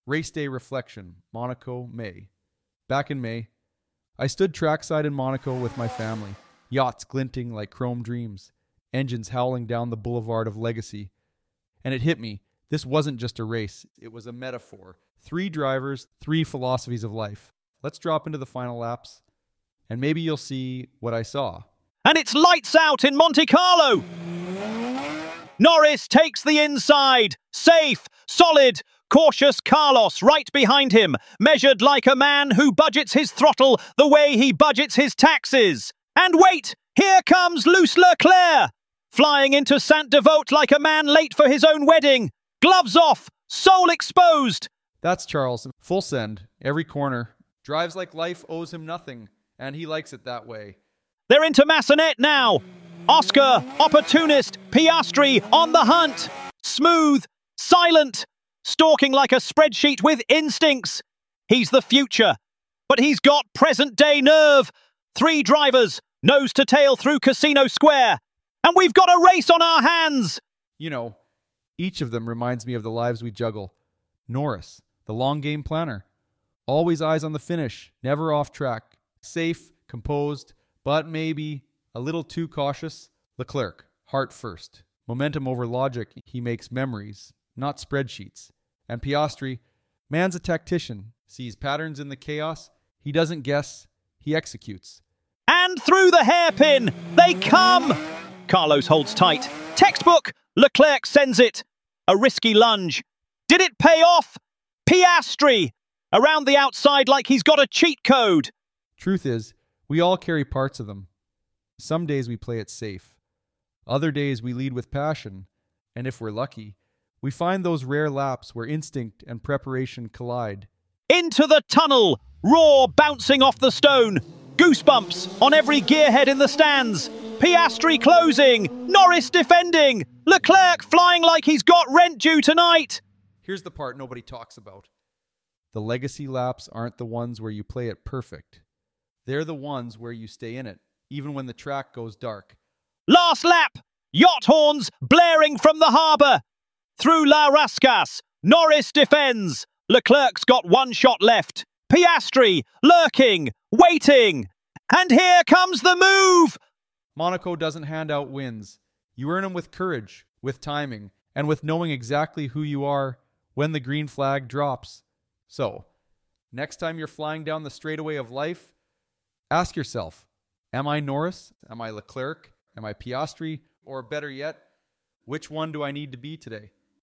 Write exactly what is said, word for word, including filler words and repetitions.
Race day reflection, Monaco, May. Back in May, I stood trackside in Monaco with my family, yachts glinting like chrome dreams, engines howling down the boulevard of legacy. And it hit me, this wasn't just a race, it was a metaphor. Three drivers, three philosophies of life. Let's drop into the final laps, and maybe you'll see what I saw. And it's lights out in Monte Carlo! Norris takes the inside, safe, solid, cautious Carlos right behind him, measured like a man who budgets his throttle the way he budgets his taxes. And wait, here comes Luce Leclerc, flying into Saint-Devote like a man late for his own wedding. Gloves off, soul exposed. That's Charles, full send, every corner. Drives like life owes him nothing, and he likes it that way. They're into Massenet now. Oscar, opportunist, Piastri on the hunt. Smooth, silent, stalking like a spreadsheet with instincts. He's the future, but he's got present-day nerve. Three drivers, nose to tail through Casino Square. And we've got a race on our hands. You know, each of them reminds me of the lives we juggle. Norris, the long game planner. Always eyes on the finish, never off track. Safe, composed, but maybe a little too cautious. Leclerc, heart first. Momentum over logic, he makes memories, not spreadsheets. And Piastri, man's a tactician, sees patterns in the chaos. He doesn't guess, he executes. And through the hairpin, they come! Carlos holds tight. Textbook, Leclerc sends it. A risky lunge. Did it pay off? Piastri, around the outside like he's got a cheat code. Truth is, we all carry parts of them. Some days we play it safe. Other days we lead with passion. And if we're lucky, we find those rare laps where instinct and preparation collide. Into the tunnel, roar bouncing off the stone. Goosebumps on every gearhead in the stands. Piastri closing, Norris defending, Leclerc flying like he's got rent due tonight. Here's the part nobody talks about. The legacy laps aren't the ones where you play it perfect. They're the ones where you stay in it, even when the track goes dark. Last lap, yacht horns blaring from the harbour. Through La Rascasse, Norris defends. Leclerc's got one shot left. Piastri lurking, waiting. And here comes the move. Monaco doesn't hand out wins. You earn them with courage, with timing, and with knowing exactly who you are when the green flag drops. So, next time you're flying down the straightaway of life, ask yourself, am I Norris? Am I Leclerc? Am I Piastri? Or better yet, which one do I need to be today?